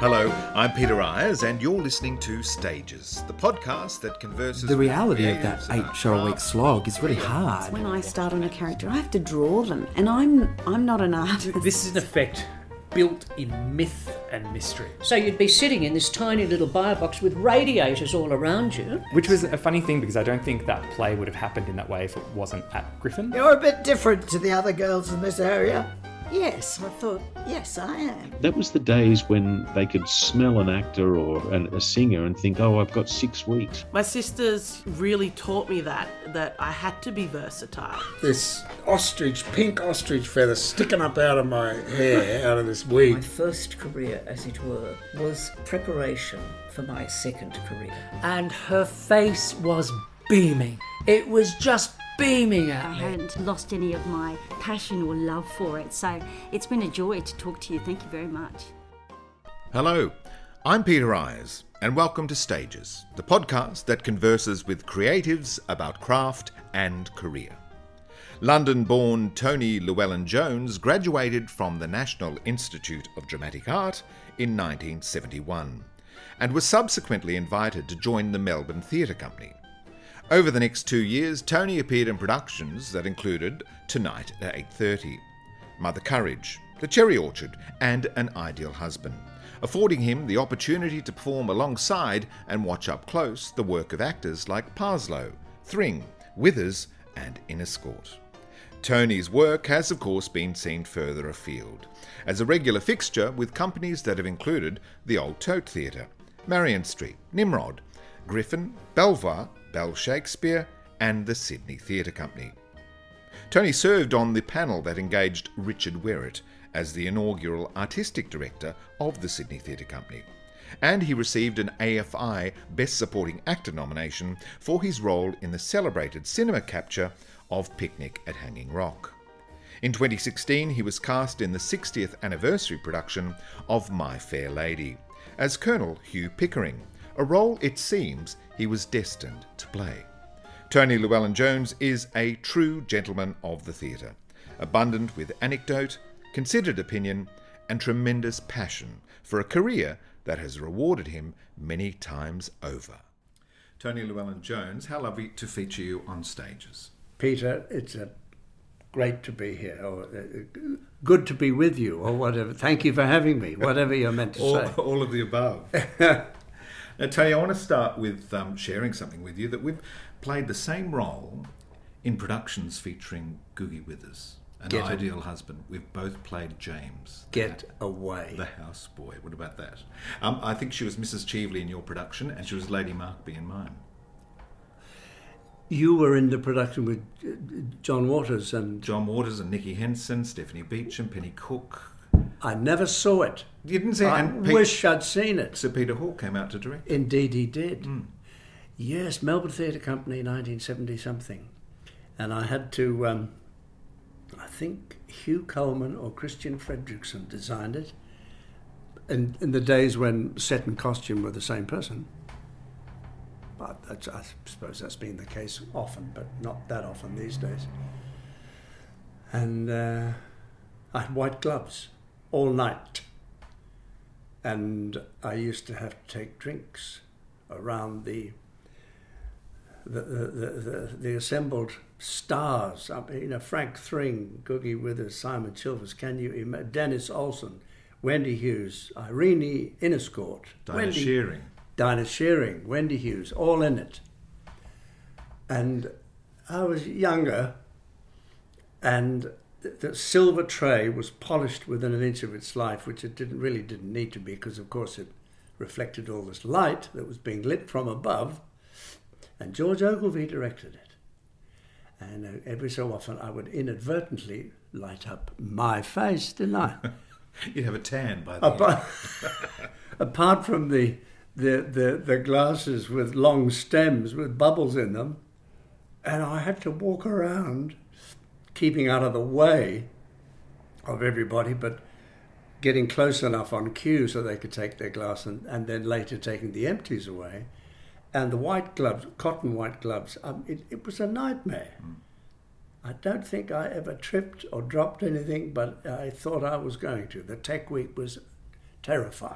Hello, I'm Peter Ayres, and you're listening to Stages, the podcast that converses. The reality of that 8-show-a-week slog is really hard. When I start on a character, I have to draw them, and I'm not an artist. This is in effect built in myth and mystery. So you'd be sitting in this tiny little bio box with radiators all around you. Which was a funny thing because I don't think that play would have happened in that way if it wasn't at Griffin. You're a bit different to the other girls in this area. Yes, I thought, yes, I am. That was the days when they could smell an actor or a singer and think, oh, I've got 6 weeks. My sisters really taught me that I had to be versatile. This pink ostrich feather sticking up out of my hair, out of this wig. My first career, as it were, was preparation for my second career. And her face was beaming. It was just beaming at me. I hadn't lost any of my passion or love for it, so it's been a joy to talk to you. Thank you very much. Hello, I'm Peter Ayres, and welcome to Stages, the podcast that converses with creatives about craft and career. London-born Tony Llewellyn-Jones graduated from the National Institute of Dramatic Art in 1971, and was subsequently invited to join the Melbourne Theatre Company. Over the next 2 years, Tony appeared in productions that included Tonight at 8:30, Mother Courage, The Cherry Orchard, and An Ideal Husband, affording him the opportunity to perform alongside and watch up close the work of actors like Parslow, Thring, Withers, and Inescourt. Tony's work has, of course, been seen further afield, as a regular fixture with companies that have included the Old Tote Theatre, Marion Street, Nimrod, Griffin, Belvoir, Bell Shakespeare, and the Sydney Theatre Company. Tony served on the panel that engaged Richard Wherrett as the inaugural artistic director of the Sydney Theatre Company, and he received an AFI Best Supporting Actor nomination for his role in the celebrated cinema capture of Picnic at Hanging Rock. In 2016, he was cast in the 60th anniversary production of My Fair Lady as Colonel Hugh Pickering, a role it seems he was destined to play. Tony Llewellyn-Jones is a true gentleman of the theatre, abundant with anecdote, considered opinion, and tremendous passion for a career that has rewarded him many times over. Tony Llewellyn-Jones, how lovely to feature you on Stages. Peter, it's great to be here, or good to be with you, or whatever. Thank you for having me, whatever you're meant to say. All of the above. Now, Tony, I want to start with sharing something with you, that we've played the same role in productions featuring Googie Withers, An Ideal Husband. We've both played James. Get away. The houseboy. What about that? I think she was Mrs. Cheveley in your production, and she was Lady Markby in mine. You were in the production with John Waters and Nicky Henson, Stephanie Beecham, Penny Cook. I never saw it. You didn't see it? I wish I'd seen it. Sir Peter Hall came out to direct it. Indeed he did. Yes, Melbourne Theatre Company, 1970-something. And I had to, I think Hugh Coleman or Christian Fredrickson designed it, in the days when set and costume were the same person. But I suppose that's been the case often, but not that often these days. And I had white gloves all night. And I used to have to take drinks around the assembled stars. Frank Thring, Googie Withers, Simon Chilvers, Dennis Olsen, Wendy Hughes, Irene Inescourt, Dinah Shearing, Wendy Hughes, all in it. And I was younger, and the silver tray was polished within an inch of its life, which it didn't need to be, because of course it reflected all this light that was being lit from above. And George Ogilvy directed it. And every so often I would inadvertently light up my face, didn't I? You'd have a tan by then. Apart from the glasses with long stems with bubbles in them, and I had to walk around keeping out of the way of everybody, but getting close enough on cue so they could take their glass, and then later taking the empties away. And the white gloves, cotton white gloves, it was a nightmare. I don't think I ever tripped or dropped anything, but I thought I was going to. The Tech Week was terrifying.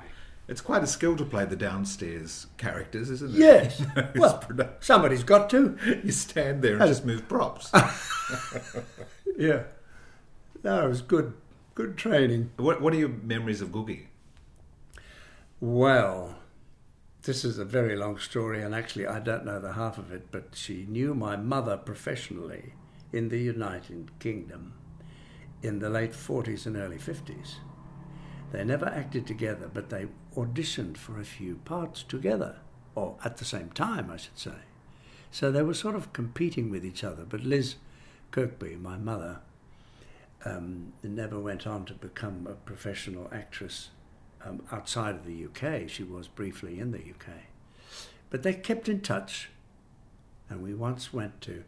It's quite a skill to play the downstairs characters, isn't it? Yes. It's Well, somebody's got to. You stand there and just move props. Yeah. No, it was good training. What are your memories of Googie? Well, this is a very long story, and actually I don't know the half of it, but she knew my mother professionally in the United Kingdom in the late 40s and early 50s. They never acted together, but they auditioned for a few parts together, or at the same time, I should say. So they were sort of competing with each other, but Liz Kirkby, my mother, never went on to become a professional actress outside of the UK. She was briefly in the UK. But they kept in touch, and we once went to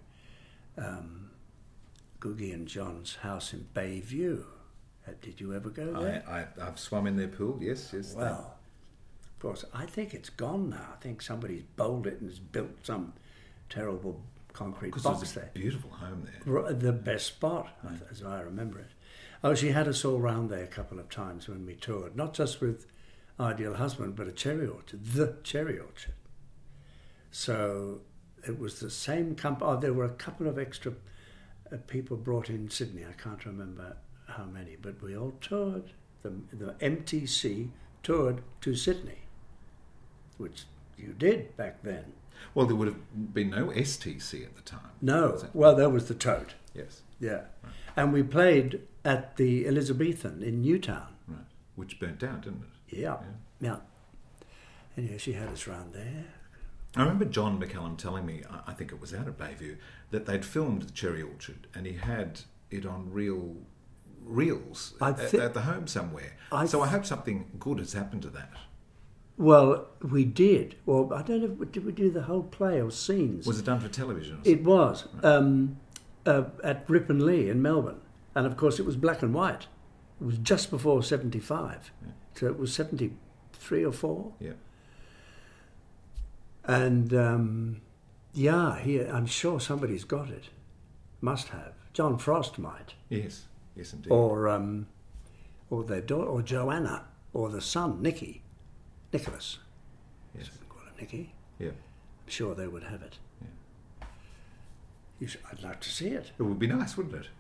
Googie and John's house in Bayview. Did you ever go there? I've swum in their pool, yes. Well, of course, I think it's gone now. I think somebody's bowled it and has built some terrible concrete box there. Beautiful home there. The best spot, as I remember it. Oh, she had us all round there a couple of times when we toured, not just with Ideal Husband, but a cherry orchard, the cherry orchard. So it was the same company. Oh, there were a couple of extra people brought in Sydney. I can't remember how many, but we all toured. The MTC toured to Sydney, which you did back then. Well, there would have been no STC at the time. No. Well, there was the Tote. Yes. Yeah. Right. And we played at the Elizabethan in Newtown. Right. Which burnt down, didn't it? Yeah. Anyway, she had us round there. I remember John McCallum telling me, I think it was out at Bayview, that they'd filmed the Cherry Orchard and he had it on reels at the home somewhere. I hope something good has happened to that. Well, we did. Well, I don't know, did we do the whole play or scenes? Was it done for television? It was, at Ripon Lee in Melbourne. And of course it was black and white. It was just before 75. Yeah. So it was 73 or 4. Yeah. And, I'm sure somebody's got it. Must have. John Frost might. Yes indeed. Or their daughter, or Joanna, or the son, Nicholas. Yes. So we call him Nicky. Yeah. I'm sure they would have it. Yeah. I'd like to see it. It would be nice, wouldn't it?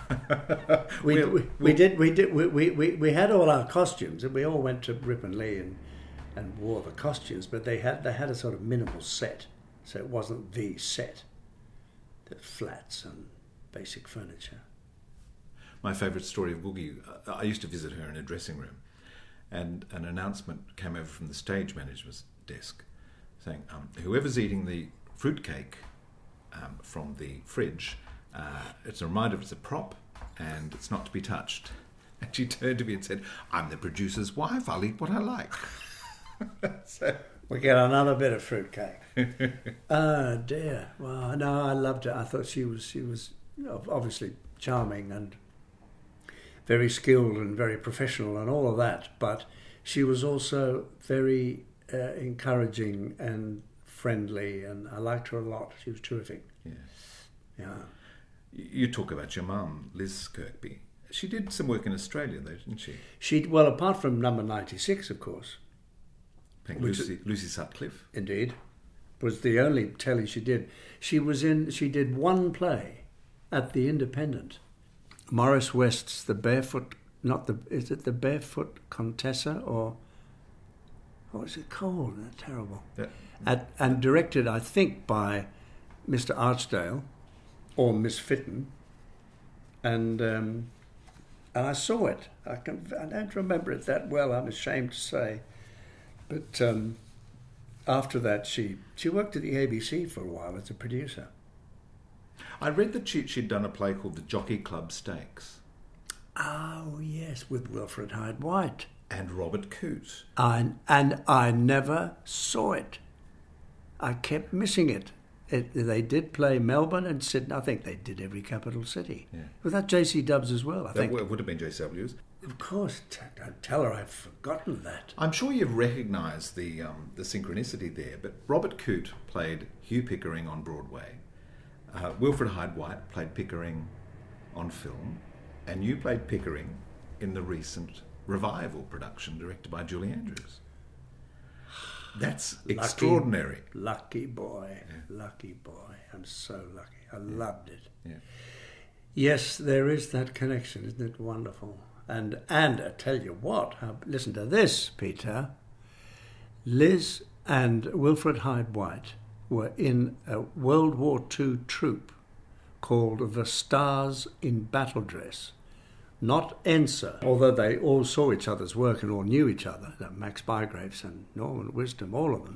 We had all our costumes, and we all went to Ripon Lee and wore the costumes, but they had a sort of minimal set, so it wasn't the set. The flats and basic furniture. My favourite story of Googie, I used to visit her in a dressing room, and an announcement came over from the stage management's desk saying, whoever's eating the fruitcake from the fridge, it's a reminder it's a prop and it's not to be touched. And she turned to me and said, I'm the producer's wife, I'll eat what I like. So we get another bit of fruitcake. Oh dear. Well, no, I loved her. I thought she was obviously charming and very skilled and very professional and all of that, but she was also very encouraging and friendly, and I liked her a lot. She was terrific. Yeah. You talk about your mum, Liz Kirkby. She did some work in Australia, though, didn't she? Well, apart from Number 96, of course. Lucy Sutcliffe. Indeed. Was the only telly she did. She did one play at the Independent. Morris West's The Barefoot, is it The Barefoot Contessa, or what was it called? Terrible. Yeah. And directed, I think, by Mr. Archdale or Miss Fitton, and I saw it. I don't remember it that well, I'm ashamed to say, but after that she worked at the ABC for a while as a producer. I read that she'd done a play called The Jockey Club Stakes. Oh yes, with Wilfred Hyde White and Robert Coote. And I never saw it. I kept missing it. They did play Melbourne and Sydney. I think they did every capital city. Yeah. Was that JC Dubs as well? I think it would have been JCW's. Of course, don't tell her I've forgotten that. I'm sure you've recognised the synchronicity there. But Robert Coote played Hugh Pickering on Broadway. Wilfred Hyde White played Pickering on film, and you played Pickering in the recent revival production directed by Julie Andrews. That's extraordinary. Lucky boy. Lucky boy. I'm so lucky. I loved it. Yeah. Yes, there is that connection. Isn't it wonderful? And I tell you what, listen to this, Peter. Liz and Wilfred Hyde-White were in a World War II troupe called the Stars in Battle Dress. Not Enser, although they all saw each other's work and all knew each other, Max Bygraves and Norman Wisdom, all of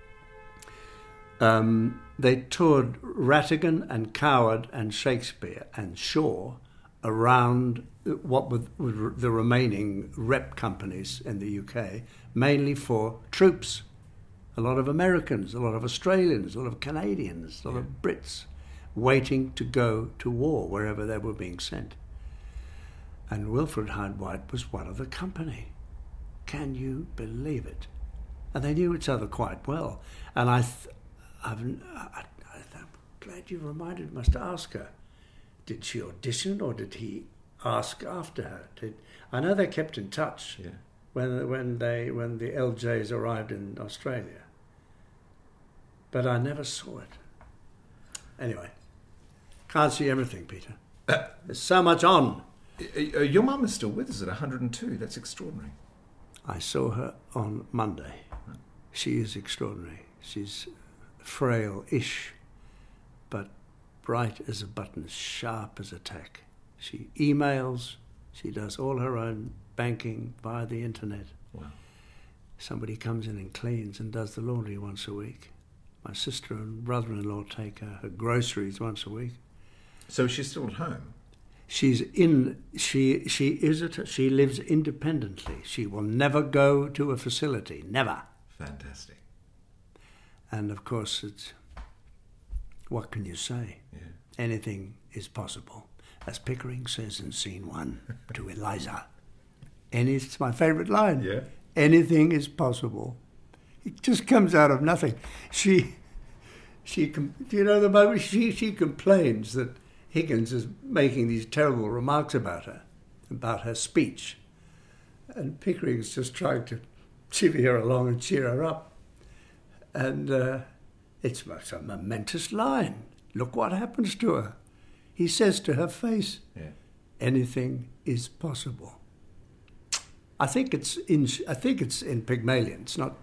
them. They toured Rattigan and Coward and Shakespeare and Shaw around what were the remaining rep companies in the UK, mainly for troops. A lot of Americans, a lot of Australians, a lot of Canadians, a lot of Brits waiting to go to war wherever they were being sent. And Wilfred Hyde-White was one of the company. Can you believe it? And they knew each other quite well. And I'm glad you reminded me to ask her. Did she audition or did he ask after her? I know they kept in touch when the LJs arrived in Australia. But I never saw it. Anyway, can't see everything, Peter. There's so much on. Your mum is still with us at 102. That's extraordinary. I saw her on Monday. She is extraordinary. She's frail-ish, but bright as a button, sharp as a tack. She emails. She does all her own banking via the internet. Wow. Somebody comes in and cleans and does the laundry once a week. My sister and brother-in-law take her groceries once a week. So she's still at home? She lives independently. She will never go to a facility, never. Fantastic. And of course, what can you say? Yeah. Anything is possible. As Pickering says in scene 1 to Eliza. It's my favourite line. Yeah. Anything is possible. It just comes out of nothing. She the moment she complains that Higgins is making these terrible remarks about her speech, and Pickering's just trying to chivvy her along and cheer her up. And it's a momentous line. Look what happens to her. He says to her face, anything is possible. I think it's in Pygmalion. It's not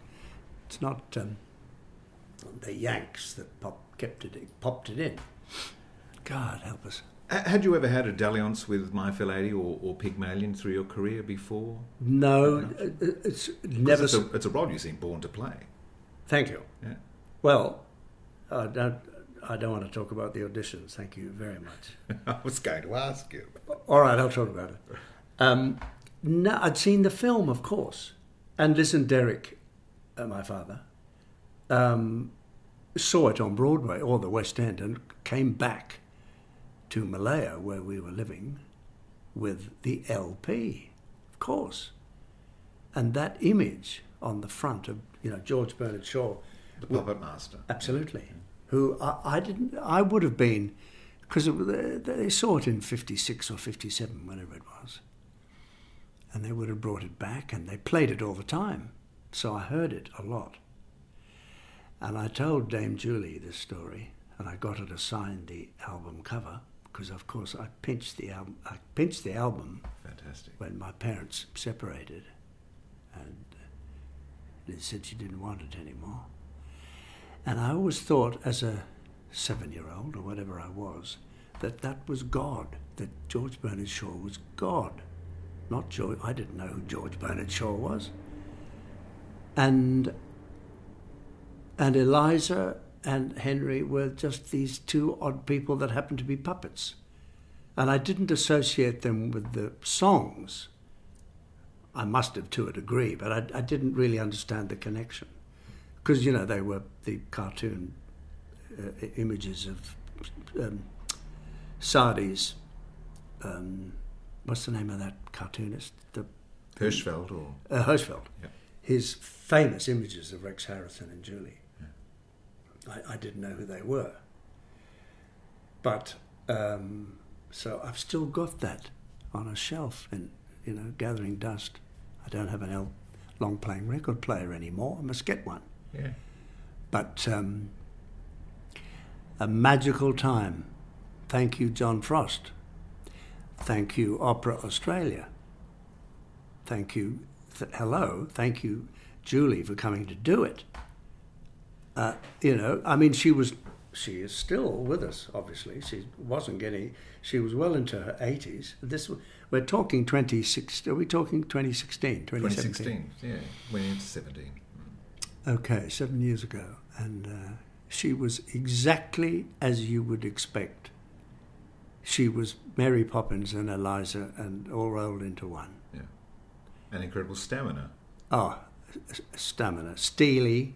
the Yanks that popped it in. God help us. Had you ever had a dalliance with My Fair Lady or Pygmalion through your career before? No, it's never. It's a role you seem born to play. Thank you. Yeah. Well, I don't want to talk about the auditions. Thank you very much. I was going to ask you. All right, I'll talk about it. No, I'd seen the film, of course, and Liz and Derek, my father, saw it on Broadway or the West End and came back to Malaya, where we were living, with the LP, of course. And that image on the front of, George Bernard Shaw. The puppet master. Absolutely. Who I would have been, because they saw it in 56 or 57, whenever it was. And they would have brought it back, and they played it all the time. So I heard it a lot. And I told Dame Julie this story, and I got her to sign the album cover, because of course I pinched the album. Fantastic. When my parents separated, and Liz said she didn't want it anymore. And I always thought, as a 7-year-old or whatever I was, that was God, that George Bernard Shaw was God, not George. I didn't know who George Bernard Shaw was. And Eliza and Henry were just these two odd people that happened to be puppets. And I didn't associate them with the songs. I must have to a degree, but I didn't really understand the connection. Because, they were the cartoon images of Sardi's, what's the name of that cartoonist? Hirschfeld or? Hirschfeld. Yeah. His famous images of Rex Harrison and Julie. Yeah. I didn't know who they were. But, so I've still got that on a shelf and, gathering dust. I don't have an long playing record player anymore. I must get one. Yeah. But a magical time. Thank you, John Frost. Thank you, Opera Australia. Thank you, thank you, Julie, for coming to do it. I mean, she is still with us, obviously. She was well into her 80s. We're talking 2016, are we talking 2016, 2016, yeah, went into 17. Okay, 7 years ago. And she was exactly as you would expect. She was Mary Poppins and Eliza and all rolled into one. Yeah. An incredible stamina. Oh, stamina. Steely.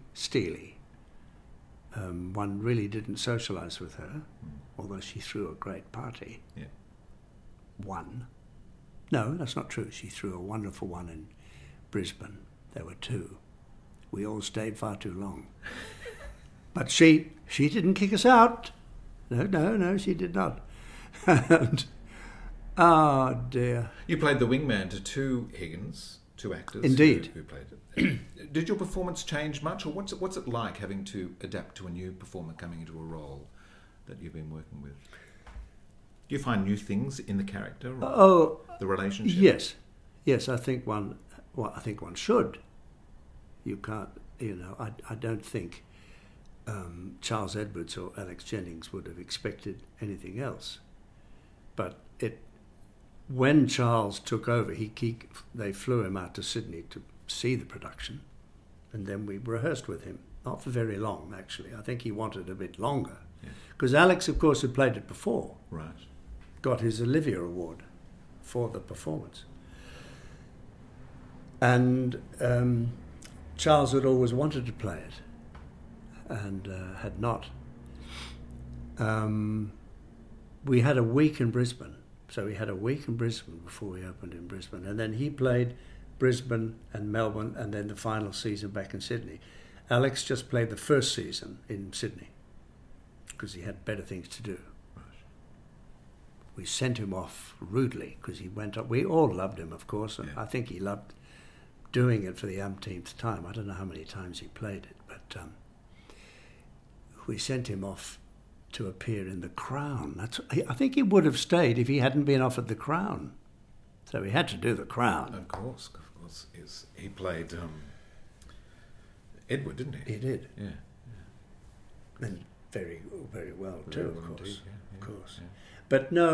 One really didn't socialise with her, although she threw a great party. Yeah. One. No, that's not true. She threw a wonderful one in Brisbane. There were two. We all stayed far too long. But she didn't kick us out. No, she did not. And, oh, dear. You played the wingman to two Higgins, two actors. Indeed. Who played it. Did your performance change much, or what's it like having to adapt to a new performer coming into a role that you've been working with? Do you find new things in the character or the relationship? Yes. I think one should. You can't. I don't think Charles Edwards or Alex Jennings would have expected anything else. But when Charles took over, they flew him out to Sydney to see the production, and then we rehearsed with him. Not for very long, actually. I think he wanted a bit longer. Because Alex, of course, had played it before. Right. Got his Olivia Award for the performance. And Charles had always wanted to play it and had not. We had a week in Brisbane. So we had a week in Brisbane before we opened in Brisbane. And then he played Brisbane and Melbourne and then the final season back in Sydney. Alex just played the first season in Sydney because he had better things to do. Right. We sent him off rudely because he went up. We all loved him, of course, and I think he loved doing it for the umpteenth time. I don't know how many times he played it, but we sent him off to appear in The Crown. I think he would have stayed if he hadn't been offered The Crown. So he had to do The Crown. Of course. He played Edward, didn't he? He did. Yeah. And very, very well very too, well of course. Indeed, Of course. Yeah. But no,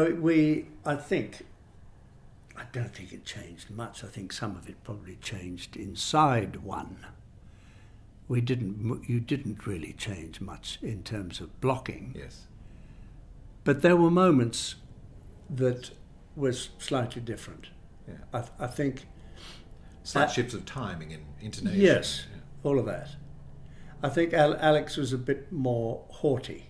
I don't think it changed much. I think some of it probably changed inside one. You didn't really change much in terms of blocking. Yes. But there were moments that was slightly different. Yeah. I think slight shifts of timing and intonation. Yes, all of that. I think Alex was a bit more haughty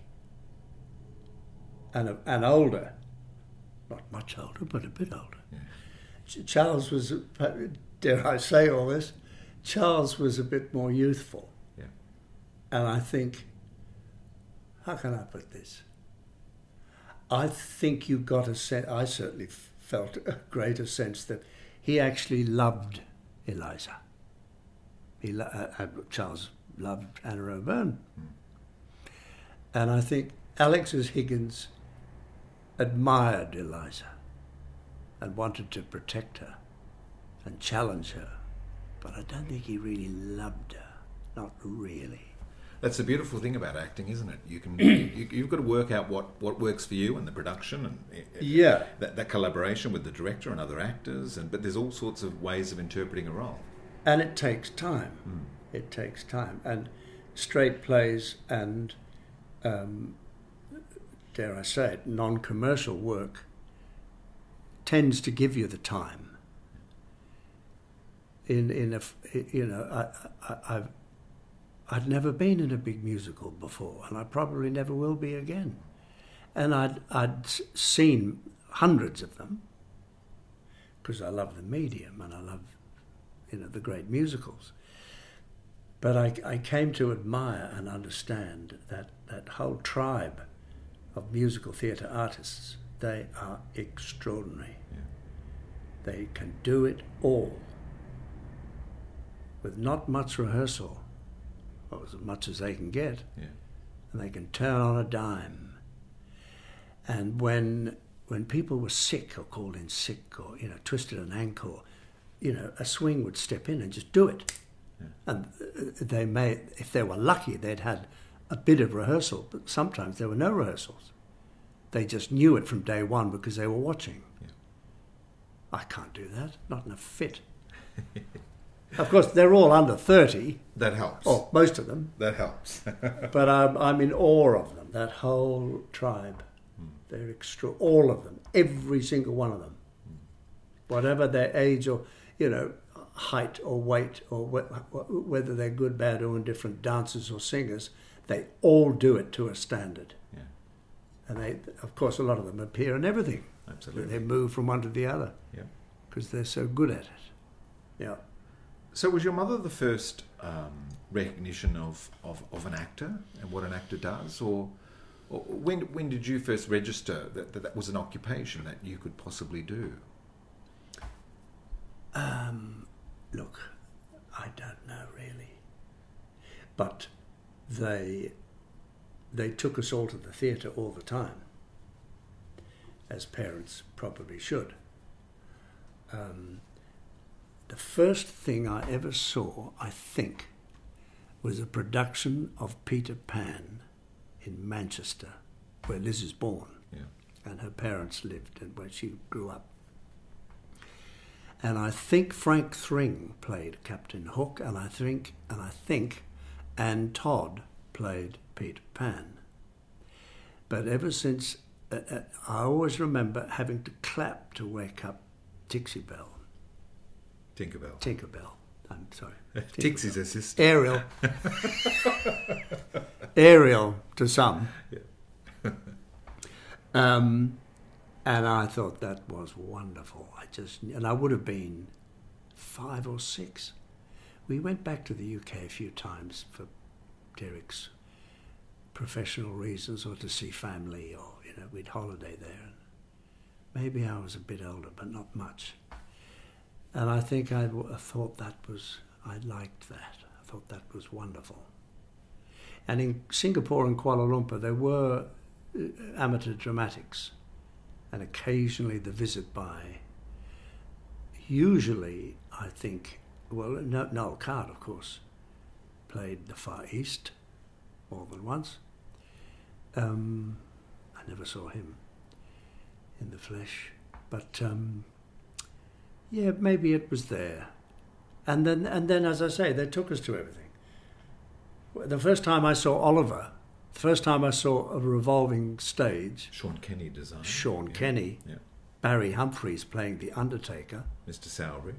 and older. Not much older, but a bit older. Yeah. Charles was, dare I say all this, Charles was a bit more youthful. Yeah. And I think, how can I put this? I think you got a sense, I certainly felt a greater sense that he actually loved Eliza. Charles loved Anna O'Byrne. And I think Alex's Higgins admired Eliza and wanted to protect her and challenge her. But I don't think he really loved her. Not really. That's the beautiful thing about acting, isn't it? You've got to work out what works for you and the production and that collaboration with the director and other actors. But there's all sorts of ways of interpreting a role. And it takes time. It takes time. And straight plays and, dare I say it, non-commercial work tends to give you the time. I'd never been in a big musical before, and I probably never will be again. And I'd seen hundreds of them because I love the medium and I love, the great musicals. But I came to admire and understand that whole tribe of musical theatre artists. They are extraordinary. Yeah. They can do it all with not much rehearsal. well, as much as they can get. Yeah. And they can turn on a dime. And when people were sick or called in sick or, twisted an ankle, a swing would step in and just do it. Yeah. And they may, if they were lucky, they'd had a bit of rehearsal, but sometimes there were no rehearsals. They just knew it from day one because they were watching. Yeah. I can't do that, not in a fit. Of course, they're all under 30. That helps. Or most of them. That helps. But I'm in awe of them, that whole tribe. They're all of them, every single one of them. Whatever their age or, height or weight or whether they're good, bad or indifferent dancers or singers, they all do it to a standard. Yeah. And they, of course, a lot of them appear in everything. Absolutely. They move from one to the other. Yeah. Because they're so good at it. Yeah. So was your mother the first recognition of an actor and what an actor does? Or when did you first register that was an occupation that you could possibly do? Look, I don't know really. But they took us all to the theatre all the time, as parents probably should. The first thing I ever saw, I think, was a production of Peter Pan in Manchester, where Liz is born, and her parents lived and where she grew up. And I think Frank Thring played Captain Hook, and I think Anne Todd played Peter Pan. But ever since, I always remember having to clap to wake up Tinkerbell. I'm sorry. Tixie's her sister. Ariel. Ariel to some. Yeah. And I thought that was wonderful. I would have been 5 or 6. We went back to the UK a few times for Derek's professional reasons or to see family or, we'd holiday there. Maybe I was a bit older, but not much. And I think I thought I liked that. I thought that was wonderful. And in Singapore and Kuala Lumpur, there were amateur dramatics, and occasionally the visit by, usually, I think, Noel Card, of course, played the Far East more than once. I never saw him in the flesh, but yeah, maybe it was there. And then, as I say, they took us to everything. The first time I saw Oliver, the first time I saw a revolving stage. Sean Kenny designed. Sean Kenny. Yeah. Barry Humphries playing The Undertaker. Mr. Sowerby.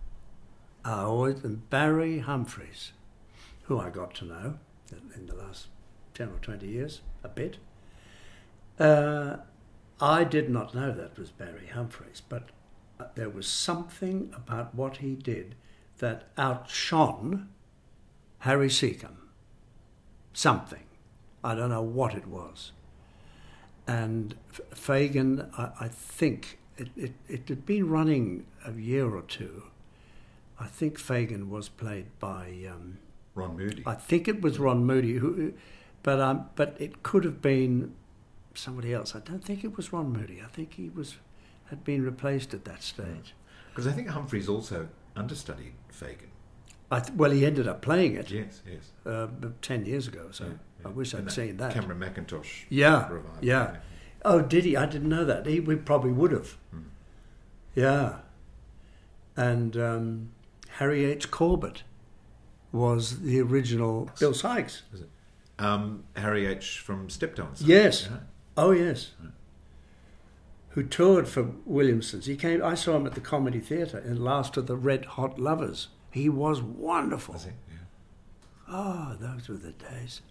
And Barry Humphries, who I got to know in the last 10 or 20 years, a bit. I did not know that was Barry Humphries, but there was something about what he did that outshone Harry Seacombe. Something. I don't know what it was. And Fagin, I think, it had been running a year or two. I think Fagin was played by... Ron Moody. I think it was Ron Moody, but it could have been somebody else. I don't think it was Ron Moody. I think he had been replaced at that stage. Because I think Humphries also understudied Fagin. Well, he ended up playing it. Yes. 10 years ago, so yeah. I wish I'd seen that. Cameron McIntosh. Yeah. Revived. Yeah. Oh, did he? I didn't know that. We probably would have. Yeah. And Harry H. Corbett was the original Bill Sykes. Is it? Harry H. from Steptoe. Yes. Yeah. Oh, yes. Right. Who toured for Williamson's. I saw him at the Comedy Theatre in Last of the Red Hot Lovers. He was wonderful. Was he? Yeah. Oh, those were the days.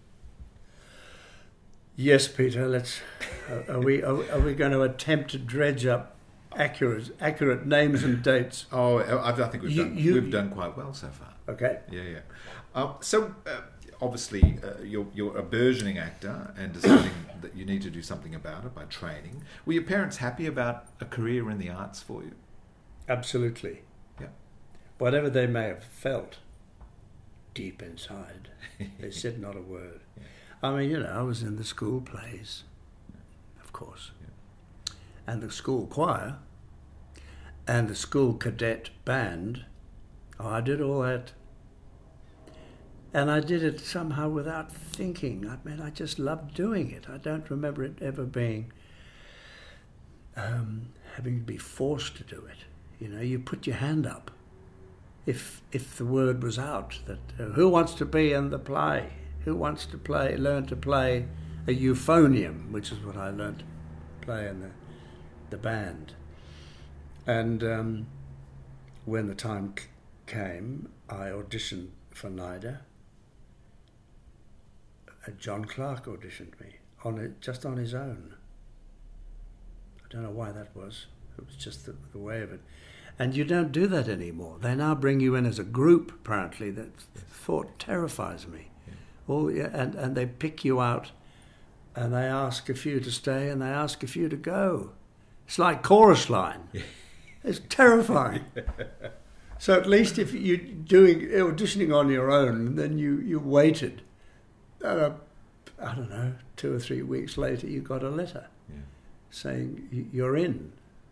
Yes, Peter. Let's. Are we going to attempt to dredge up accurate names and dates? Oh, I think we've done quite well so far. Okay. Yeah. So obviously, you're a burgeoning actor and deciding that you need to do something about it by training. Were your parents happy about a career in the arts for you? Absolutely. Yeah. Whatever they may have felt deep inside. They said not a word. I mean, you know, I was in the school plays, of course, and the school choir, and the school cadet band. Oh, I did all that. And I did it somehow without thinking. I mean, I just loved doing it. I don't remember it ever being, having to be forced to do it. You know, you put your hand up if the word was out that who wants to be in the play? Who wants to learn to play a euphonium, which is what I learned to play in the band. And when the time came, I auditioned for NIDA. John Clark auditioned me just on his own. I don't know why that was. It was just the way of it. And you don't do that anymore. They now bring you in as a group, apparently. That thought terrifies me. And they pick you out, and they ask a few to stay, and they ask a few to go. It's like chorus line. It's terrifying. So at least if you're auditioning on your own, then you waited. I don't know, 2 or 3 weeks later, you got a letter saying you're in.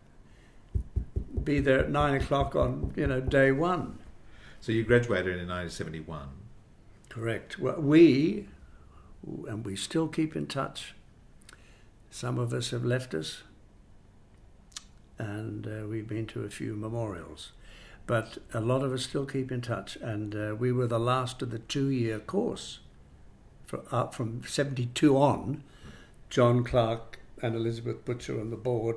Be there at 9 o'clock on, day one. So you graduated in 1971. Correct. Well, we still keep in touch. Some of us have left us, and we've been to a few memorials. But a lot of us still keep in touch, and we were the last of the 2-year course. From 72 on, John Clark and Elizabeth Butcher on the board,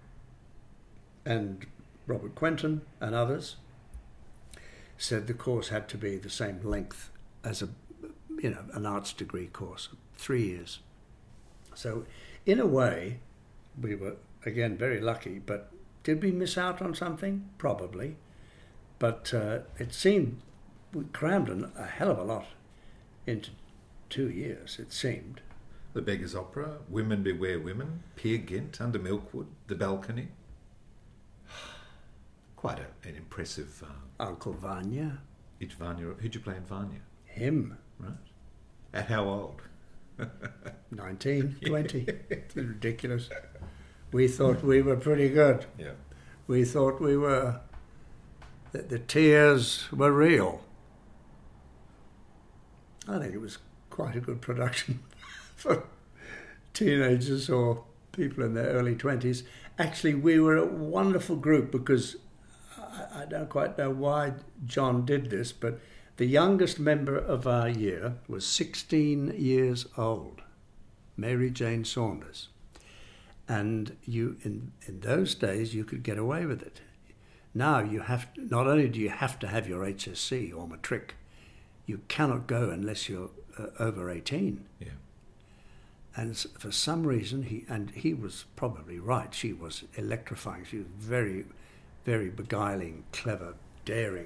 and Robert Quentin and others said the course had to be the same length as an arts degree course, 3 years. So in a way, we were, again, very lucky, but did we miss out on something? Probably. But it seemed we crammed a hell of a lot into 2 years, it seemed. The Beggar's Opera, Women Beware Women, Peer Gynt, Under Milkwood, The Balcony. Quite an impressive... Uncle Vanya. Vanya. Who'd you play in Vanya? Him. Right. At how old? 19, 20. It's ridiculous. We thought we were pretty good. Yeah. We thought we were... that the tears were real. I think it was quite a good production for teenagers or people in their early 20s. Actually, we were a wonderful group because I don't quite know why John did this, but the youngest member of our year was 16 years old, Mary Jane Saunders. And in those days, you could get away with it. Now, not only do you have to have your HSC or matric, you cannot go unless you're over 18. Yeah. And for some reason, he was probably right. She was electrifying. She was very, very beguiling, clever, daring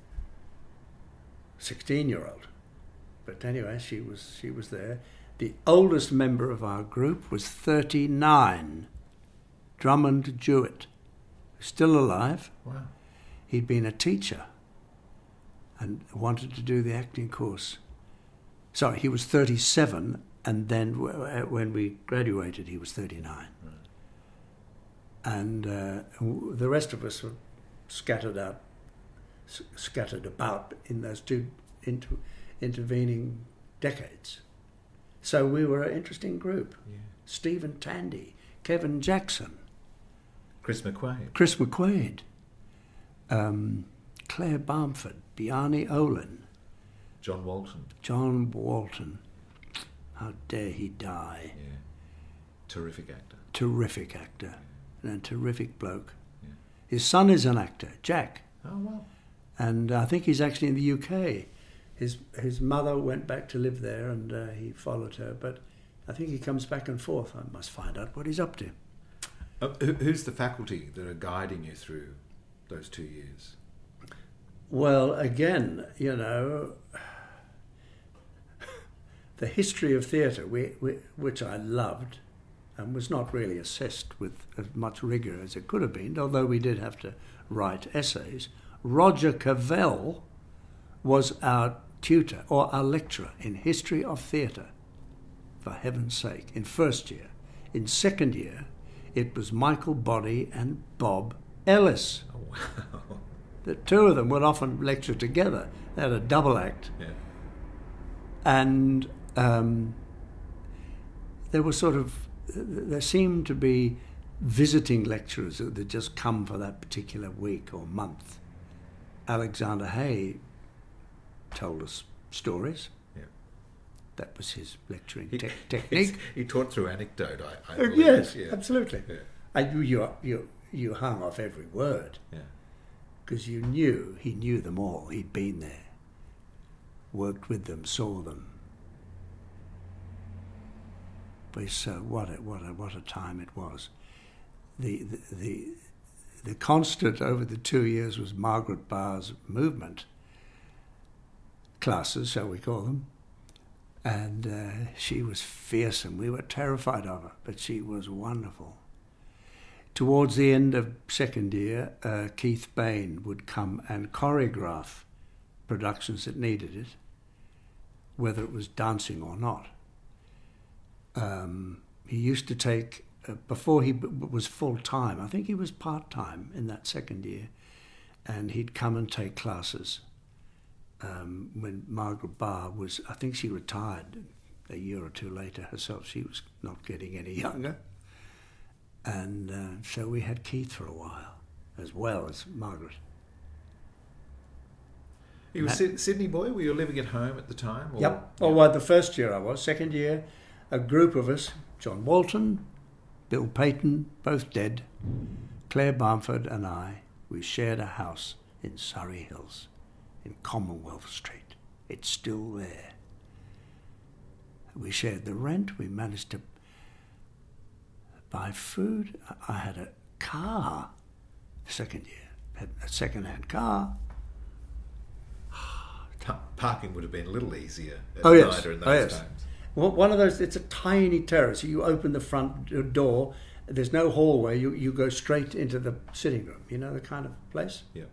16-year-old. But anyway, she was there. The oldest member of our group was 39, Drummond Jewett, still alive. Wow. He'd been a teacher and wanted to do the acting course. Sorry, he was 37, and then when we graduated, he was 39. Right. And the rest of us were scattered about in those two intervening decades. So we were an interesting group. Yeah. Stephen Tandy, Kevin Jackson, Chris McQuaid, Claire Bamford, Bjarne Olin, John Walton. How dare he die? Yeah. Terrific actor. Yeah. And a terrific bloke. Yeah. His son is an actor, Jack. Oh, wow. And I think he's actually in the UK. His mother went back to live there, and he followed her. But I think he comes back and forth. I must find out what he's up to. Who's the faculty that are guiding you through those 2 years? Well, again, the history of theatre, which I loved, and was not really assessed with as much rigour as it could have been, although we did have to write essays. Roger Cavell was our tutor or a lecturer in history of theatre, for heaven's sake, in first year. In second year, it was Michael Boddy and Bob Ellis. Oh, wow. The two of them would often lecture together. They had a double act. Yeah. And there seemed to be visiting lecturers that had just come for that particular week or month. Alexander Hay told us stories. Yeah. That was his lecturing technique. He taught through anecdote, I believe. Yes, yeah. absolutely. Yeah. And you hung off every word. Yeah. Because he knew them all. He'd been there, worked with them, saw them. But so what a time it was. The constant over the 2 years was Margaret Barr's movement classes, shall we call them, and she was fearsome. We were terrified of her, but she was wonderful. Towards the end of second year, Keith Bain would come and choreograph productions that needed it, whether it was dancing or not. He used to take, before he was full-time, I think he was part-time in that second year, and he'd come and take classes. When Margaret Barr was, I think she retired a year or two later herself. She was not getting any younger. And so we had Keith for a while, as well as Margaret. You were Sydney boy? Were you living at home at the time? Or? Yep. Oh, well, the first year I was. Second year, a group of us, John Walton, Bill Payton, both dead, Claire Barmford and I, we shared a house in Surrey Hills, in Commonwealth Street. It's still there. We shared the rent. We managed to buy food. I had a car second year, had a second-hand car. Parking would have been a little easier at yes. NIDA in those times. Well, one of those, it's a tiny terrace. You open the front door, there's no hallway, you go straight into the sitting room. You know the kind of place? Yeah.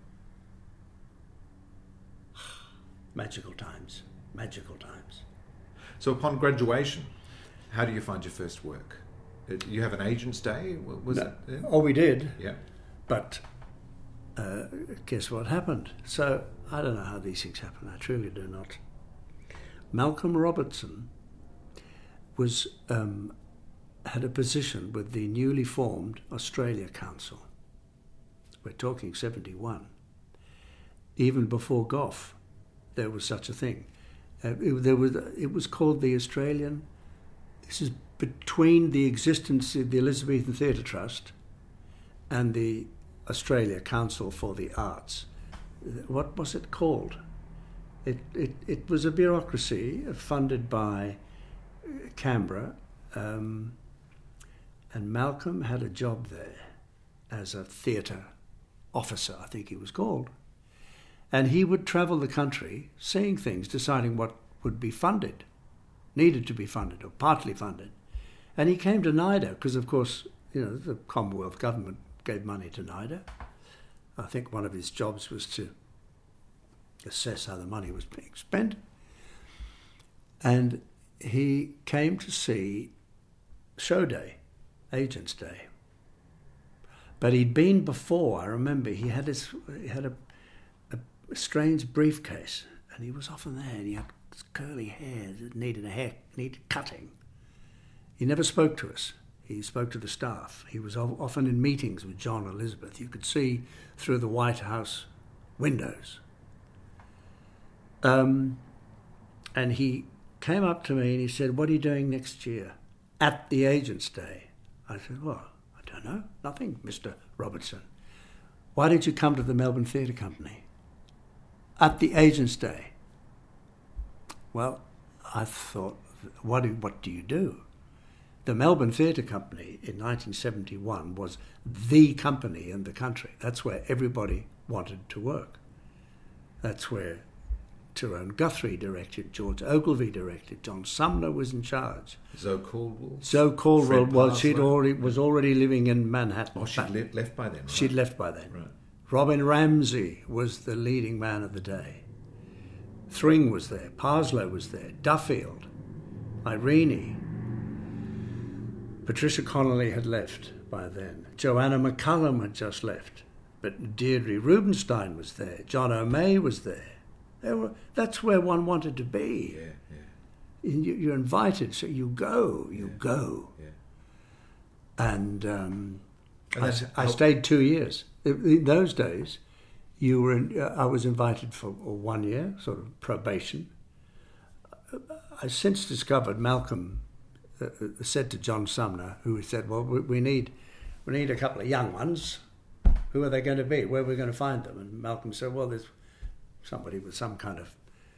Magical times. Magical times. So upon graduation, how do you find your first work? You have an agent's day? Was it? Yeah? Oh, we did. Yeah. But guess what happened? So I don't know how these things happen. I truly do not. Malcolm Robertson was had a position with the newly formed Australia Council. We're talking 71. Even before Gough, there was such a thing. It was called the Australian. This is between the existence of the Elizabethan Theatre Trust and the Australia Council for the Arts. What was it called? It was a bureaucracy funded by Canberra, and Malcolm had a job there as a theatre officer, I think he was called. And he would travel the country, seeing things, deciding what would be funded, needed to be funded or partly funded. And he came to NIDA because, of course, you know, the Commonwealth government gave money to NIDA. I think one of his jobs was to assess how the money was being spent. And he came to see Show Day, Agents' Day. But he'd been before. I remember he had a strange briefcase, and he was often there, and he had curly hair that needed cutting. He never spoke to us. He spoke to the staff. He was often in meetings with John and Elizabeth. You could see through the White House windows. And he came up to me and he said, "What are you doing next year at the Agents' Day?" I said, "Well, I don't know, nothing, Mr. Robertson." "Why did you come to the Melbourne Theatre Company at the Agents' Day?" Well, I thought, what do you do? The Melbourne Theatre Company in 1971 was the company in the country. That's where everybody wanted to work. That's where Tyrone Guthrie directed, George Ogilvy directed, John Sumner was in charge. Zoe Caldwell. Zoe Caldwell was already living in Manhattan. Oh, she'd left by then. Right? She'd left by then. Right. Robin Ramsey was the leading man of the day. Thring was there, Parslow was there, Duffield, Irene. Patricia Connolly had left by then. Joanna McCullum had just left. But Deirdre Rubinstein was there. John O'May was there. That's where one wanted to be. You're invited, so you go. And I stayed 2 years. In those days, I was invited for 1 year, sort of probation. I since discovered Malcolm said to John Sumner, who said, well, we need a couple of young ones. Who are they going to be? Where are we going to find them? And Malcolm said, well, there's somebody with some kind of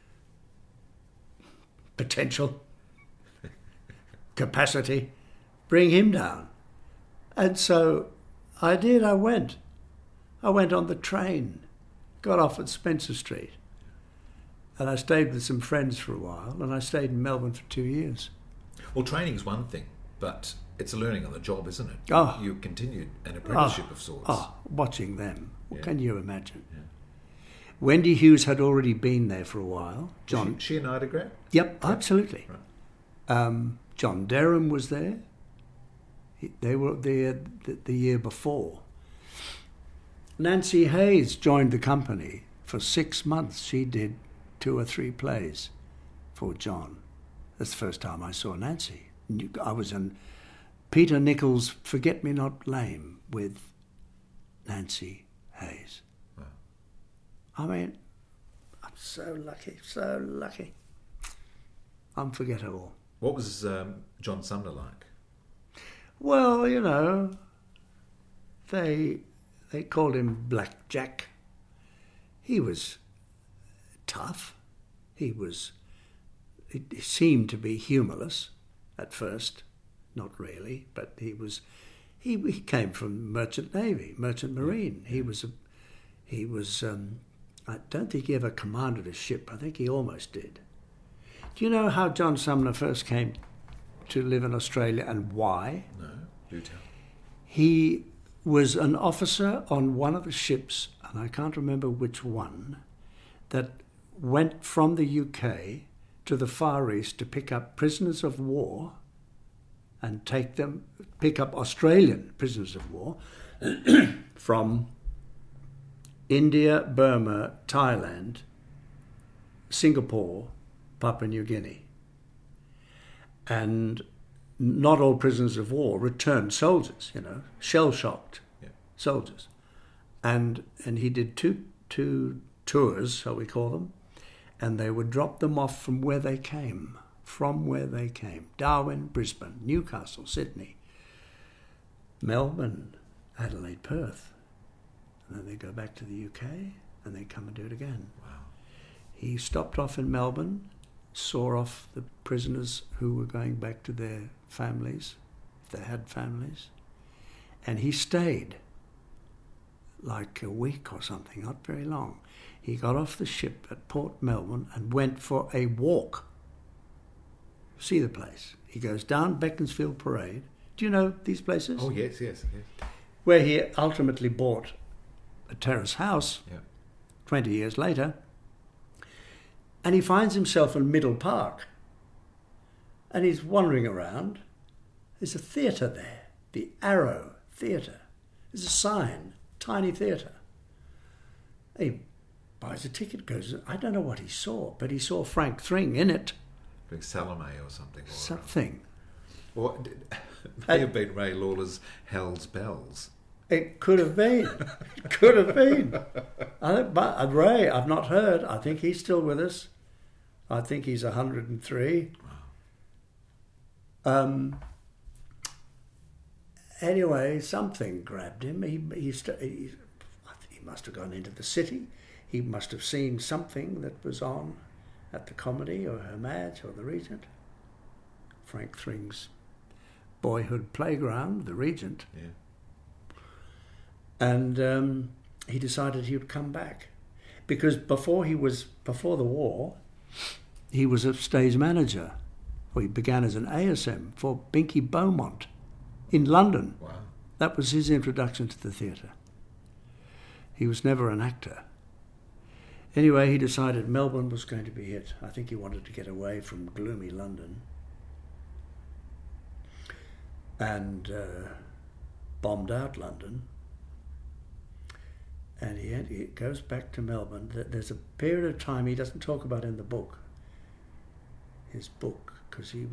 potential, capacity. Bring him down. And so I did. I went on the train, got off at Spencer Street, and I stayed with some friends for a while, and I stayed in Melbourne for 2 years. Well, training's one thing, but it's a learning on the job, isn't it? Oh. You continued an apprenticeship of sorts. Watching them. What can you imagine? Yeah. Wendy Hughes had already been there for a while. Was she an Ida grad? Yep, yeah. Absolutely. Right. John Derham was there. They were there the year before. Nancy Hayes joined the company. For 6 months, she did 2 or 3 plays for John. That's the first time I saw Nancy. I was in Peter Nichols' Forget-Me-Not Lame with Nancy Hayes. Wow. I mean, I'm so lucky. Unforgettable. What was John Sumner like? Well, you know, they called him Black Jack. He was tough. He seemed to be humourless at first, not really, but he came from Merchant Navy, Merchant Marine. He was I don't think he ever commanded a ship. I think he almost did. Do you know how John Sumner first came to live in Australia and why? No, do tell. He was an officer on one of the ships, and I can't remember which one, that went from the UK to the Far East to pick up prisoners of war and pick up Australian prisoners of war from India, Burma, Thailand, Singapore, Papua New Guinea. And not all prisoners of war returned soldiers, shell-shocked soldiers. And he did two tours, shall we call them, and they would drop them off from where they came. Darwin, Brisbane, Newcastle, Sydney, Melbourne, Adelaide, Perth. And then they go back to the UK and they come and do it again. Wow. He stopped off in Melbourne, saw off the prisoners who were going back to their families, if they had families, and he stayed like a week or something, not very long. He got off the ship at Port Melbourne and went for a walk. See the place. He goes down Beaconsfield Parade. Do you know these places? Oh, yes. Where he ultimately bought a terrace house 20 years later. And he finds himself in Middle Park. And he's wandering around. There's a theatre there, the Arrow Theatre. There's a sign, tiny theatre. He buys a ticket, goes, I don't know what he saw, but he saw Frank Thring in it. Like Salome or something. Something. Or may have been Ray Lawler's Hell's Bells. It could have been. It could have been. But Ray, I've not heard. I think he's still with us. I think he's 103. Wow. Anyway, something grabbed him. He must have gone into the city. He must have seen something that was on at the Comedy or Her Madge or the Regent. Frank Thring's boyhood playground, the Regent. Yeah. And he decided he would come back. Because before the war, he was a stage manager. Well, he began as an ASM for Binky Beaumont in London. Wow. That was his introduction to the theatre. He was never an actor. Anyway, he decided Melbourne was going to be it. I think he wanted to get away from gloomy London. And bombed out London. And he goes back to Melbourne. There's a period of time he doesn't talk about in the book. His book, because he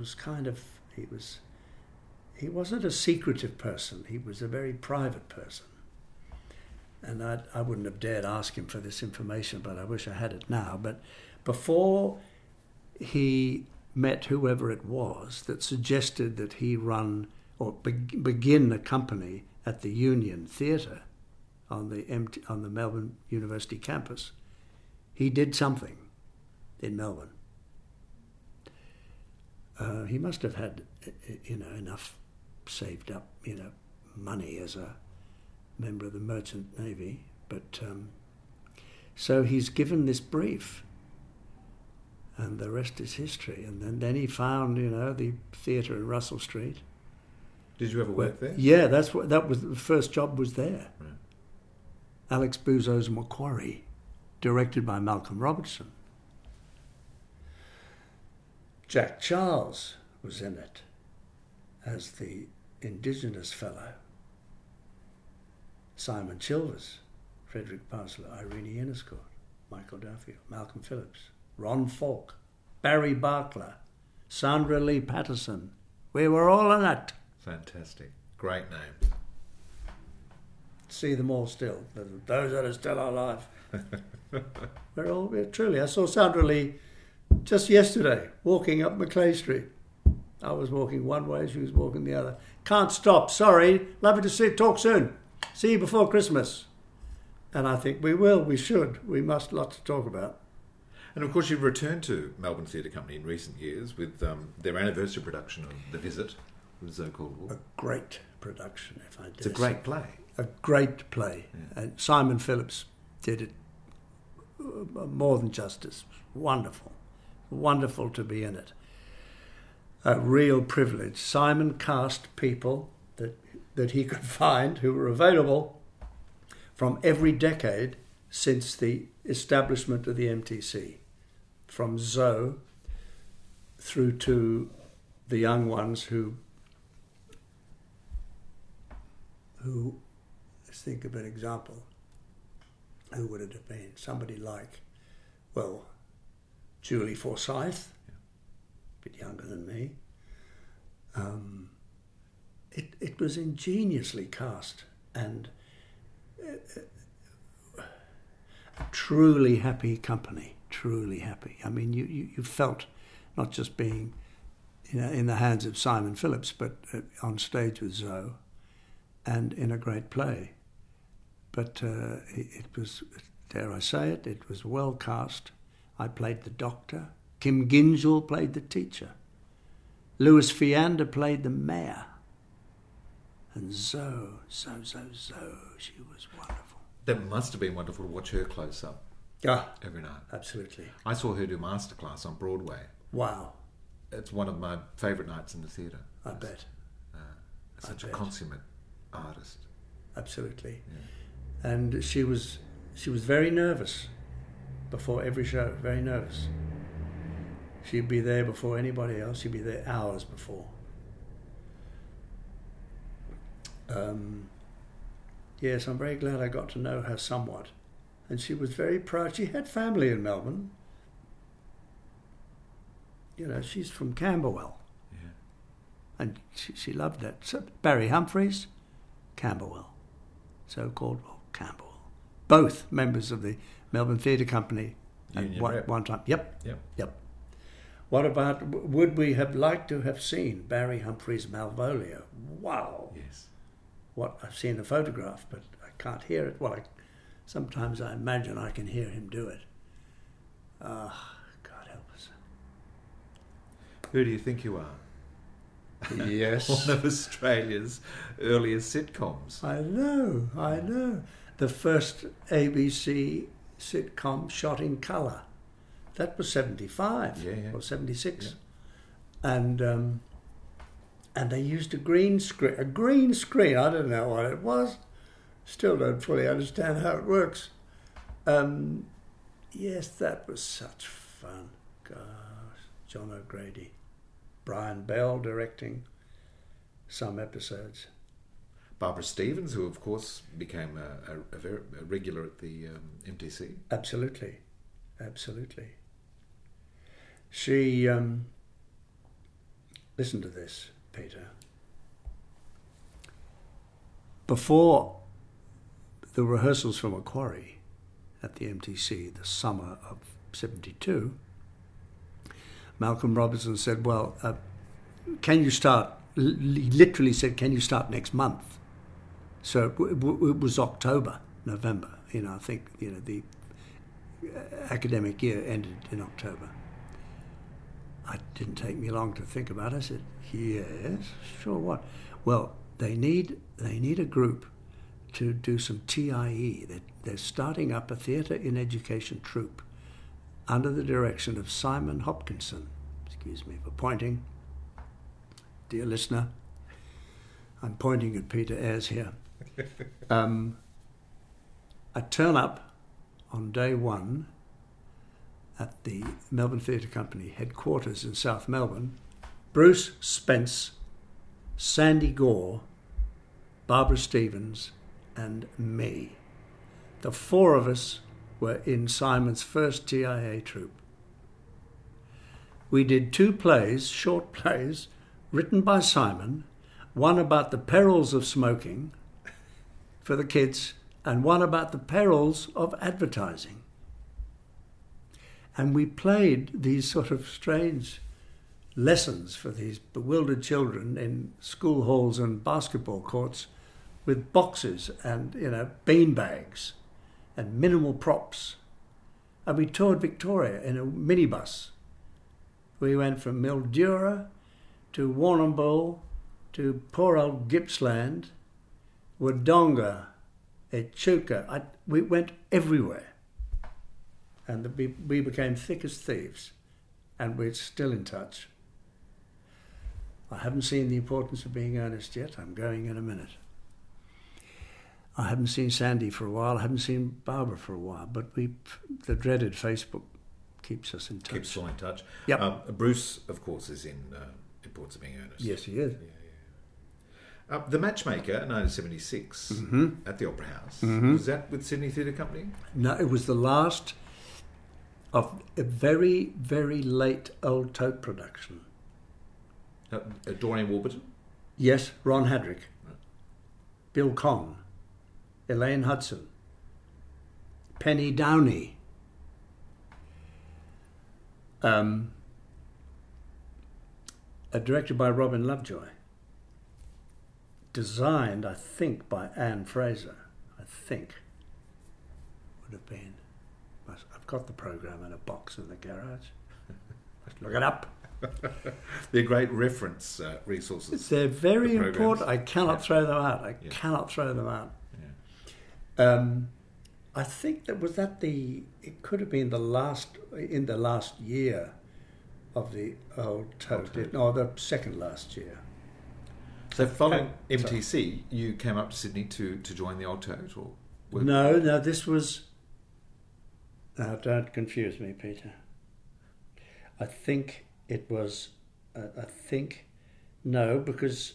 wasn't a secretive person. He was a very private person. And I wouldn't have dared ask him for this information, but I wish I had it now. But before he met whoever it was that suggested that he run or begin a company at the Union Theatre on the Melbourne University campus, he did something in Melbourne. He must have had, enough saved up, money as a member of the Merchant Navy. But so he's given this brief, and the rest is history. And then he found, the theatre in Russell Street. Did you ever work there? Yeah, that was the first job was there. Right. Alex Buzo's Macquarie, directed by Malcolm Robertson. Jack Charles was in it as the Indigenous fellow. Simon Chilvers, Frederick Parslow, Irene Inniscourt, Michael Duffield, Malcolm Phillips, Ron Falk, Barry Barkler, Sandra Lee Patterson. We were all in it. Fantastic. Great name. See them all still. Those that are still alive. We're truly. I saw Sandra Lee just yesterday walking up Macleay Street. I was walking one way, she was walking the other. Can't stop, sorry. Lovely to talk soon. See you before Christmas. And I think we will, we should. We must, lots to talk about. And of course you've returned to Melbourne Theatre Company in recent years with their anniversary production of The Visit with Zoe Caldwell. A great production, if I dare It's a great play. A great play. Yeah. And Simon Phillips did it more than justice. Wonderful. Wonderful to be in it. A real privilege. Simon cast people that he could find who were available from every decade since the establishment of the MTC. From Zoe through to the young ones who let's think of an example. Who would it have been? Somebody like, well, Julie Forsyth, a bit younger than me. It was ingeniously cast and a truly happy company, truly happy. I mean, you felt not just being in the hands of Simon Phillips, but on stage with Zoe and in a great play. But it was, dare I say it, it was well cast. I played the doctor. Kim Ginjal played the teacher. Louis Fiander played the mayor. And Zoe, she was wonderful. That must have been wonderful to watch her close up every night. Absolutely. I saw her do Masterclass on Broadway. Wow. It's one of my favourite nights in the theatre. I bet. Such a consummate artist. Absolutely. Yeah. And she was very nervous before every show, very nervous. She'd be there before anybody else. She'd be there hours before. Yes, I'm very glad I got to know her somewhat. And she was very proud. She had family in Melbourne. She's from Camberwell. Yeah. And she loved that. So Barry Humphries, Camberwell. Zoe Caldwell, Camberwell. Both members of the Melbourne Theatre Company at one time. Yep. What about, would we have liked to have seen Barry Humphries' Malvolio? Wow. Yes. What I've seen a photograph, but I can't hear it. Well, sometimes I imagine I can hear him do it. God help us. Who do you think you are? Yes. One of Australia's earliest sitcoms. I know. The first ABC sitcom shot in colour. That was 75 or 76. Yeah. And they used a green screen. I don't know what it was. Still don't fully understand how it works. Yes, that was such fun. Gosh, John O'Grady. Brian Bell directing some episodes. Barbara Stevens, who of course became a regular at the MTC. Absolutely. She, listen to this, Peter. Before the rehearsals for Macquarie at the MTC, the summer of 72, Malcolm Robertson said, well, can you start, he literally said, can you start next month? So it was October, November, I think, the academic year ended in October. It didn't take me long to think about it. I said, yes, sure, what? Well, they need a group to do some TIE. They're starting up a theatre in education troupe under the direction of Simon Hopkinson. Excuse me for pointing. Dear listener, I'm pointing at Peter Ayres here. I turn up on day one at the Melbourne Theatre Company headquarters in South Melbourne. Bruce Spence, Sandy Gore, Barbara Stevens and me. The four of us were in Simon's first TIA troupe. We did 2 plays, short plays, written by Simon, one about the perils of smoking for the kids and one about the perils of advertising. And we played these sort of strange lessons for these bewildered children in school halls and basketball courts with boxes and, bean bags and minimal props. And we toured Victoria in a minibus. We went from Mildura to Warrnambool to poor old Gippsland, Wodonga, Echuca. We went everywhere. And we became thick as thieves. And we're still in touch. I haven't seen The Importance of Being Earnest yet. I'm going in a minute. I haven't seen Sandy for a while. I haven't seen Barbara for a while. But the dreaded Facebook keeps us in touch. Keeps us in touch. Yep. Bruce, of course, is in Importance of Being Earnest. Yes, he is. Yeah. The Matchmaker in 1976 at the Opera House. Was that with Sydney Theatre Company? No, it was the last of a very, very late Old Tote production. Doreen Warburton? Yes, Ron Hadrick, Bill Conn, Elaine Hudson, Penny Downey, directed by Robin Lovejoy, designed, I think, by Anne Fraser. I think would have been. I've got the program in a box in the garage. Let's look it up. They're great reference resources. They're very important. I cannot throw them out. I cannot throw them out. I think it could have been in the last year of the Old Tote, or the second last year. So following MTC, you came up to Sydney to join the Old Tote? Or No, this was... Now, don't confuse me, Peter. I think it was... No, because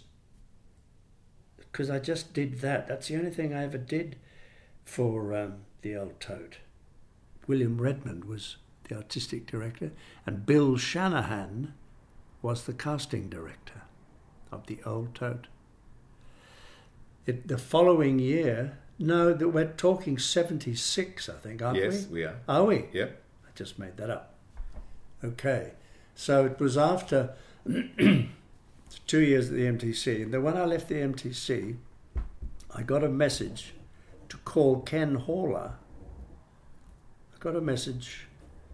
I just did that. That's the only thing I ever did for the Old Tote. William Redmond was the artistic director, and Bill Shanahan was the casting director of the Old Tote. The following year... No, we're talking 76, I think, aren't we? Yes, we are. Are we? Yep. I just made that up. Okay. So it was after 2 years at the MTC. And then when I left the MTC, I got a message to call Ken Haller. I got a message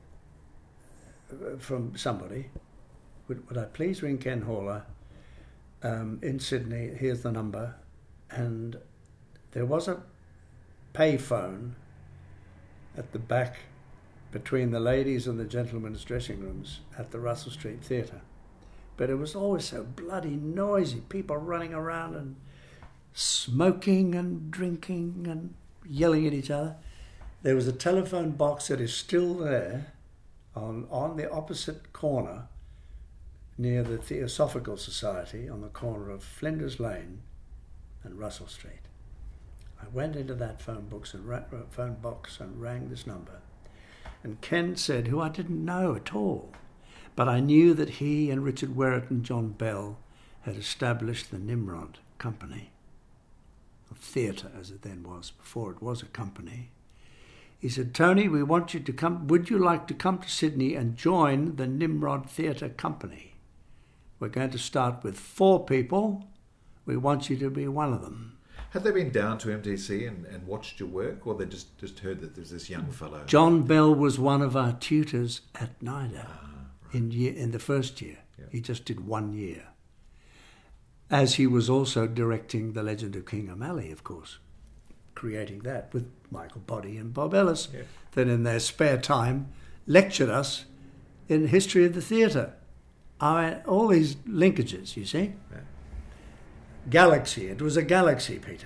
from somebody. Would I please ring Ken Haller in Sydney? Here's the number. And there was a payphone at the back between the ladies and the gentlemen's dressing rooms at the Russell Street Theatre. But it was always so bloody noisy, people running around and smoking and drinking and yelling at each other. There was a telephone box that is still there on the opposite corner near the Theosophical Society on the corner of Flinders Lane and Russell Street. I went into that phone box and rang this number. And Ken said, who I didn't know at all, but I knew that he and Richard Werrett and John Bell had established the Nimrod Company of theatre, as it then was, before it was a company. He said, Tony, we want you to come. Would you like to come to Sydney and join the Nimrod Theatre Company? We're going to start with 4 people. We want you to be one of them. Had they been down to MTC and watched your work, or they just heard that there's this young fellow? John Bell was one of our tutors at NIDA in the first year. Yeah. He just did 1 year. As he was also directing The Legend of King O'Malley, of course, creating that with Michael Boddy and Bob Ellis, that in their spare time lectured us in history of the theatre. All these linkages, you see. Yeah. Galaxy, it was a galaxy, Peter.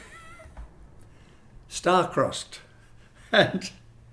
Star-crossed. And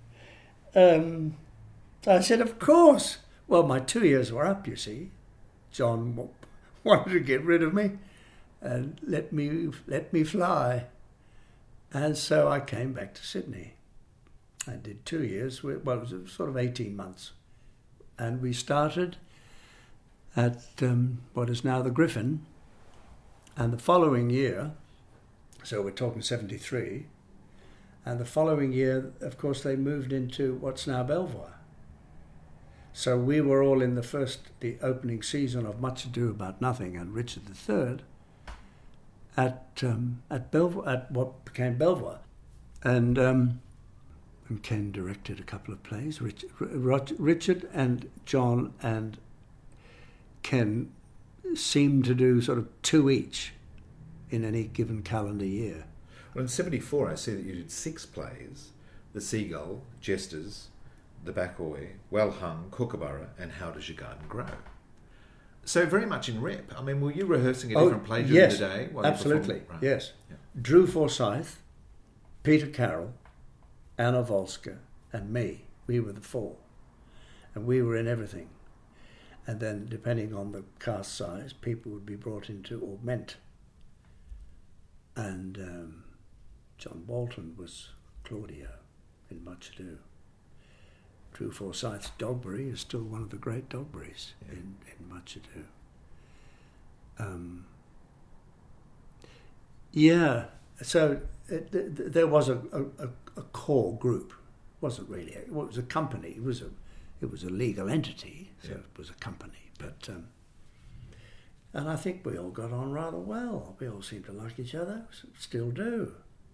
I said, of course. Well, my 2 years were up, you see. John wanted to get rid of me and let me fly. And so I came back to Sydney. I did 2 years, well, it was sort of 18 months. And we started at what is now the Griffin. And the following year, so we're talking 73, and the following year, of course, they moved into what's now Belvoir. So we were all in the opening season of Much Ado About Nothing and Richard III at Belvoir, at what became Belvoir. And Ken directed a couple of plays. Richard and John and Ken seemed to do sort of 2 each in any given calendar year. Well, in 74, I see that you did 6 plays: The Seagull, Jesters, The Backway, Well Hung, Kookaburra, and How Does Your Garden Grow? So very much in rep. I mean, were you rehearsing a different play during the day? Absolutely, right. Yes. Yeah. Drew Forsyth, Peter Carroll, Anna Volska, and me. We were the 4. And we were in everything. And then, depending on the cast size, people would be brought in to augment. And John Walton was Claudio in Much Ado. Drew Forsyth's Dogberry is still one of the great Dogberries in Much Ado. So there was a core group. It wasn't really. It was a company. It was a legal entity, so it was a company. But and I think we all got on rather well. We all seemed to like each other, still do.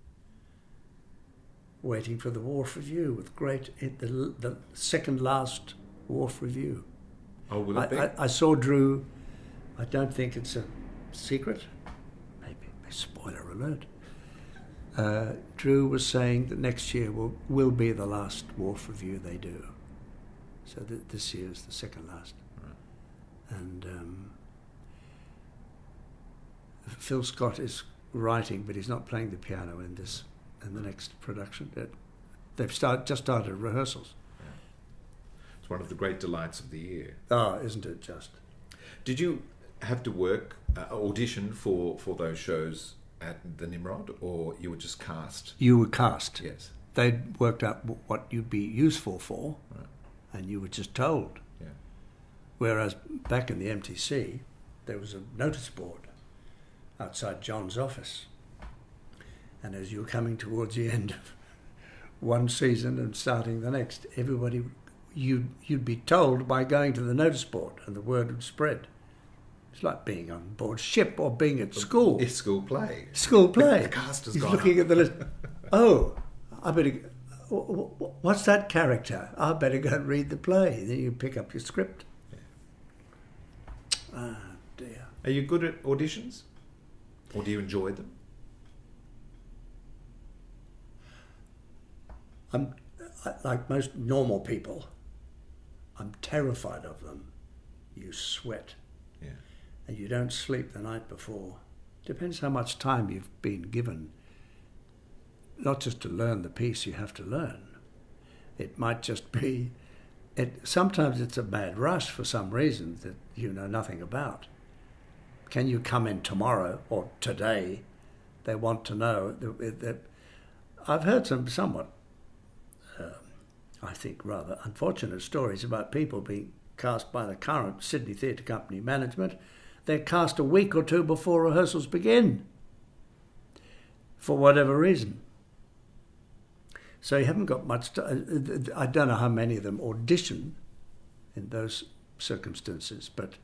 Waiting for the Wharf Review with the second last Wharf Review. Oh, will it be? I saw Drew. I don't think it's a secret. Maybe spoiler alert. Drew was saying that next year will be the last Wharf Review they do. So this year is the second last. Right. And Phil Scott is writing, but he's not playing the piano in the next production. They've just started rehearsals. Yeah. It's one of the great delights of the year. Oh, isn't it just? Did you have to audition for those shows at the Nimrod, or you were just cast? You were cast. Yes. They'd worked out what you'd be useful for. Right. And you were just told. Yeah. Whereas back in the MTC, there was a notice board outside John's office. And as you were coming towards the end of one season and starting the next, everybody, you'd be told by going to the notice board, and the word would spread. It's like being on board ship or being at school. It's school play. School play. The cast has He's gone looking up. at the list. Oh, I better... What's that character? I better go and read the play. Then you pick up your script. Yeah. Ah, dear. Are you good at auditions? Or do you enjoy them? I'm like most normal people. I'm terrified of them. You sweat. Yeah. And you don't sleep the night before. Depends how much time you've been given not just to learn the piece you have to learn. It might just be, sometimes it's a bad rush for some reason that you know nothing about. Can you come in tomorrow or today? They want to know. That I've heard some somewhat, I think, rather unfortunate stories about people being cast by the current Sydney Theatre Company management. They're cast a week or two before rehearsals begin, for whatever reason. So you haven't got much I don't know how many of them audition in those circumstances, but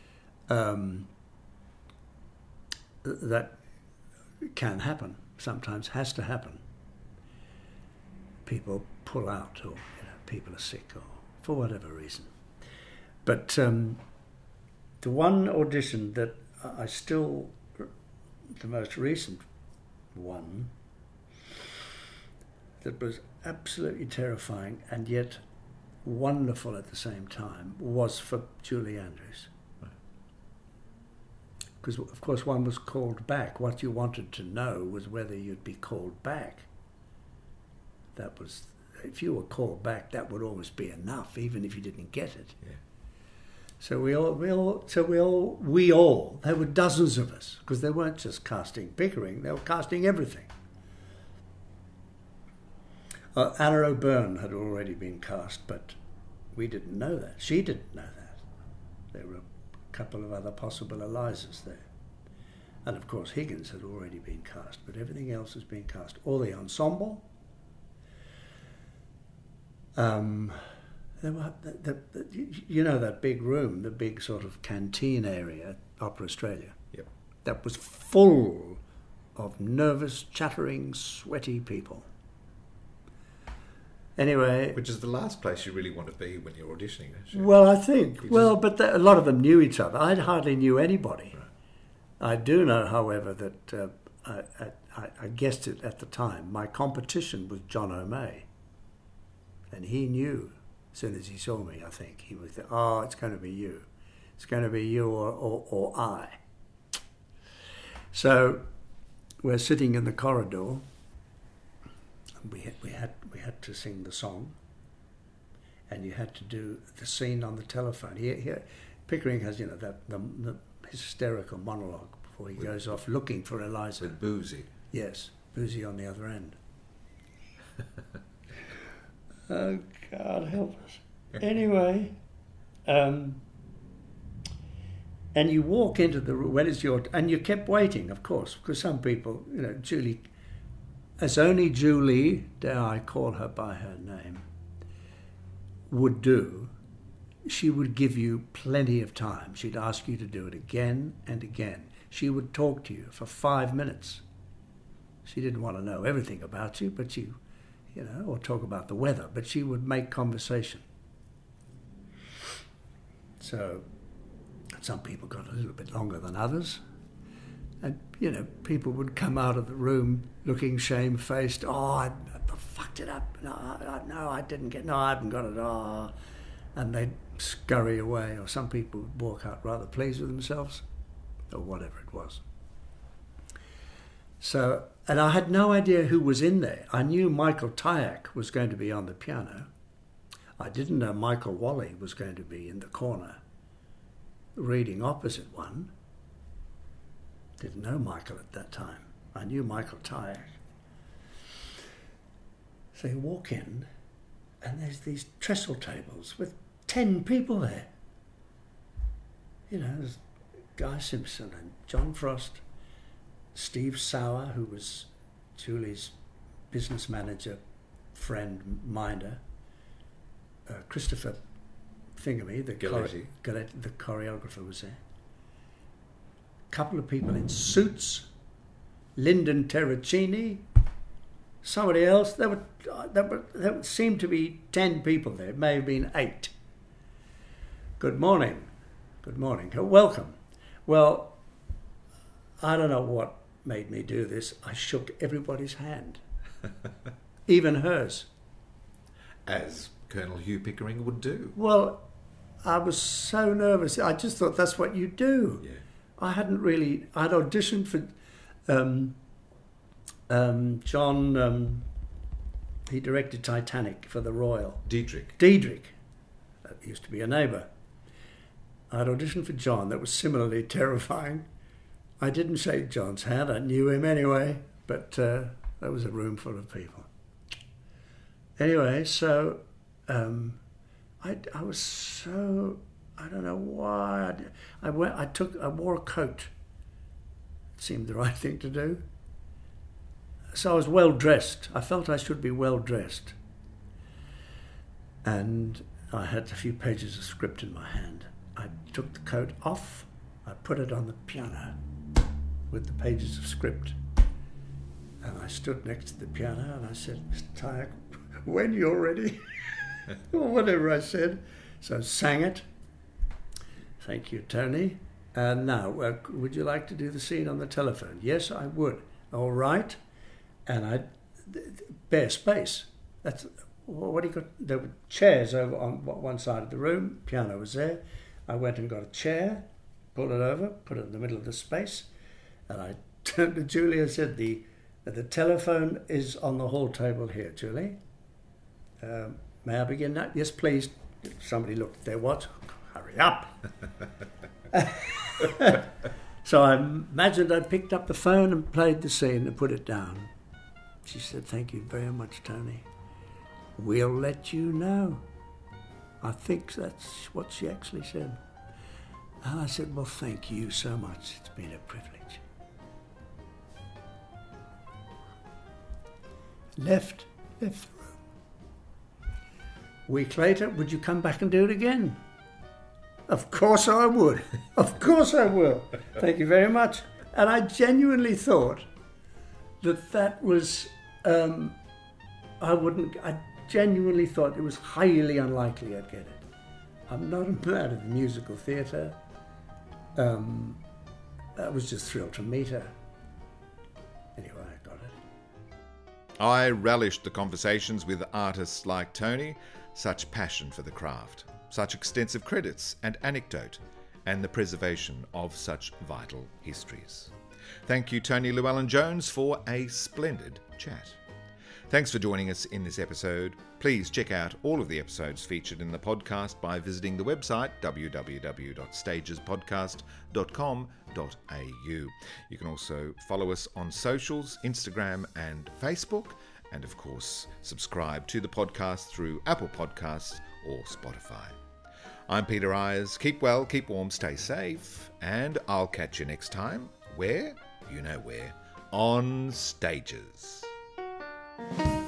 that can happen, sometimes has to happen. People pull out, or people are sick, or for whatever reason. But the one audition that I still, the most recent one, that was absolutely terrifying and yet wonderful at the same time, was for Julie Andrews. Because, of course, one was called back. What you wanted to know was whether you'd be called back. That was, if you were called back, that would always be enough, even if you didn't get it. Yeah. So we all, there were dozens of us, because they weren't just casting Pickering, they were casting everything. Anna O'Byrne had already been cast, but we didn't know that. She didn't know that. There were a couple of other possible Elizas there. And of course Higgins had already been cast, but everything else has been cast. All the ensemble. There were, you know, that big room, the big sort of canteen area at Opera Australia. Yep. That was full of nervous, chattering, sweaty people. Anyway, which is the last place you really want to be when you're auditioning. Actually. Well, I think. But a lot of them knew each other. I hardly knew anybody. Right. I do know, however, that I guessed it at the time. My competition was John O'May, and he knew as soon as he saw me. I think he was, it's going to be you. It's going to be you or I. So we're sitting in the corridor. We had to sing the song, and you had to do the scene on the telephone. Pickering has, the hysterical monologue before he goes off looking for Eliza. With Boozy. Yes, Boozy on the other end. Oh, God help us. Anyway, and you walk into the room when it's your, and you kept waiting, of course, because some people, Julie. As only Julie, dare I call her by her name, would do, she would give you plenty of time. She'd ask you to do it again and again. She would talk to you for 5 minutes. She didn't want to know everything about you, but or talk about the weather, but she would make conversation. So some people got a little bit longer than others. And, people would come out of the room looking shamefaced. I fucked it up. No, I didn't get, I haven't got it. And they'd scurry away. Or some people would walk out rather pleased with themselves, or whatever it was. So, and I had no idea who was in there. I knew Michael Tyack was going to be on the piano. I didn't know Michael Wally was going to be in the corner reading opposite one. Didn't know Michael at that time. I knew Michael Tyack. So you walk in, and there's these trestle tables with 10 people there. There's Guy Simpson and John Frost, Steve Sauer, who was Julie's business manager, friend, minder, Christopher Thingamy, the choreographer, was there. Couple of people in suits, Lyndon Terracini, somebody else. There seemed to be 10 people there. It may have been 8. Good morning. Good morning. Welcome. Well, I don't know what made me do this. I shook everybody's hand, even hers. As Colonel Hugh Pickering would do. Well, I was so nervous. I just thought that's what you do. Yeah. I'd auditioned for John, he directed Titanic for the Royal. Diedrich. That used to be a neighbour. I'd auditioned for John. That was similarly terrifying. I didn't shake John's hand. I knew him anyway, but there was a room full of people. Anyway, so I was so, I don't know why. I wore a coat. It seemed the right thing to do. So I was well dressed. I felt I should be well dressed. And I had a few pages of script in my hand. I took the coat off. I put it on the piano with the pages of script. And I stood next to the piano and I said, Mr. Tyach, when you're ready, or whatever I said. So I sang it. Thank you, Tony. And now, would you like to do the scene on the telephone? Yes, I would. All right. And bare space. That's what do you got? There were chairs over on one side of the room. Piano was there. I went and got a chair, pulled it over, put it in the middle of the space, and I turned to Julie and said, "The telephone is on the hall table here, Julie. May I begin now?" "Yes, please." Somebody looked at their watch. "Hurry up." So I imagined I'd picked up the phone and played the scene and put it down. She said, "Thank you very much, Tony. We'll let you know." I think that's what she actually said. And I said, "Well, thank you so much. It's been a privilege." Left the room. A week later, "Would you come back and do it again?" "Of course I would. Of course I will. Thank you very much." And I genuinely thought that was, I genuinely thought it was highly unlikely I'd get it. I'm not a man of musical theatre. I was just thrilled to meet her. Anyway, I got it. I relished the conversations with artists like Tony, such passion for the craft, such extensive credits and anecdote, and the preservation of such vital histories. Thank you, Tony Llewellyn-Jones, for a splendid chat. Thanks for joining us in this episode. Please check out all of the episodes featured in the podcast by visiting the website www.stagespodcast.com.au. You can also follow us on socials, Instagram and Facebook, and of course, subscribe to the podcast through Apple Podcasts or Spotify. I'm Peter Ayres. Keep well, keep warm, stay safe, and I'll catch you next time. Where? You know where. On Stages.